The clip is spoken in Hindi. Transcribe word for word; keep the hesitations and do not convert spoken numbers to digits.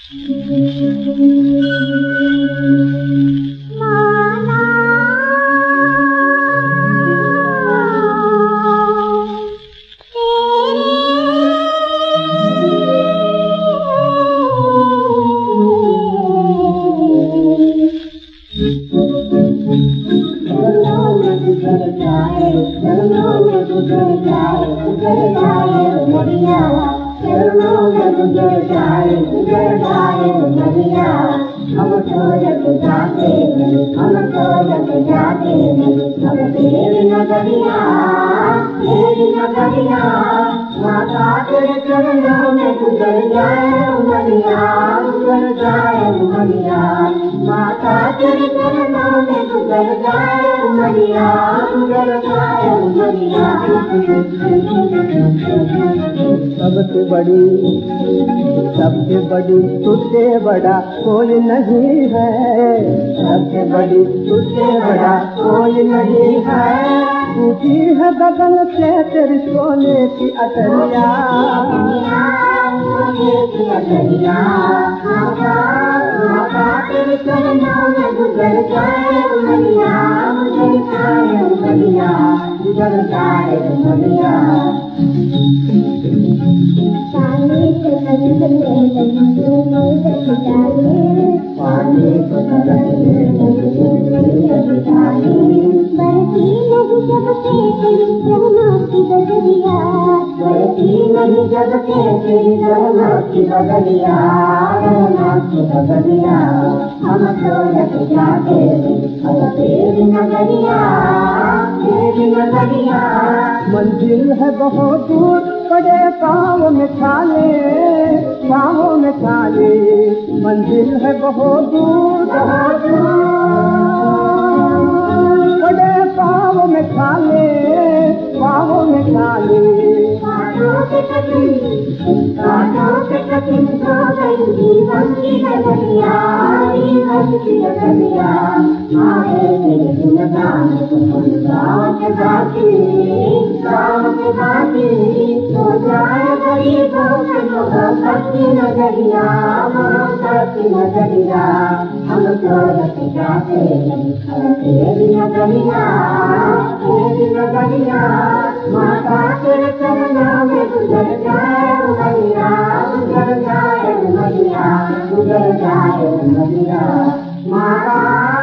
माता तेरे चरणों में गुजर जाए उमरिया, गुजर जाए उमरिया, माता तेरे चरणों में गुजर जाए उमरिया, गुजर जाए उमरिया। सबसे बड़ी सबसे बड़ी तुझसे बड़ा कोई नहीं है, सबसे बड़ी तुझसे बड़ा कोई नहीं है। ऊँची है गगन से तेरी सोने की अटरिया, सोने की अटरिया, माता माता तेरे चरणों में गुजर जाए उमरिया, गुजर जाए उमरिया, गुजर जाए उमरिया। पानी को नजर में लगी नहीं जाए, पानी को नजर में लगी नहीं जाए। बरती नहीं जब से तेरी रहमत की बदलिया, बरती नहीं जब से तेरी रहमत की बदलिया, रहमत की बदलिया। हम तो लग जाते अब तेरी नजरिया, तेरी नजरिया। मंजिल है बहुत दूर बड़े पाँव में छाले, पाँव में छाले, मंजिल है बहुत दूर बहुत दूर बड़े पाँव में छाले, पाँव में छाले। कांटों के कटिन, कांटों के कटिन हो गई जीवन की डगरिया, जीवन की डगरिया। आए मेरे गुणगान सुन गाँव के बाकी, गाँव के बाकी। हो जाए गरीबों के मोहब्बत की नजरिया, मोहब्बत की नजरिया। हम तो रख जाते तेरी नजरिया, तेरी नजरिया। माता तेरे चरणों में गुजर जाए उमरिया, गुजर जाए उमरिया, गुजर जाए उमरिया। माता